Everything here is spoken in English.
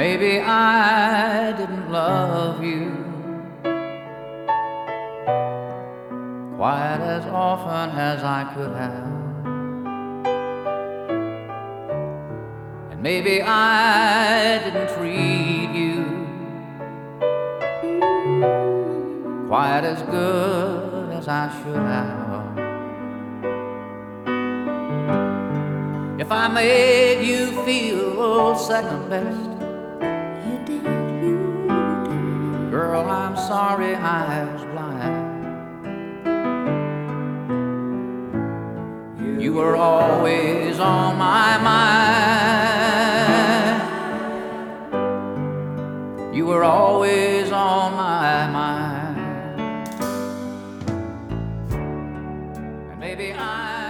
maybe I didn't love you quite as often as I could have. And maybe I didn't treat you quite as good as I should have. If I made you feel second best, You did, you did. girl, I'm sorry I was blind. You were always on my mind. You were always on my mind. And maybe I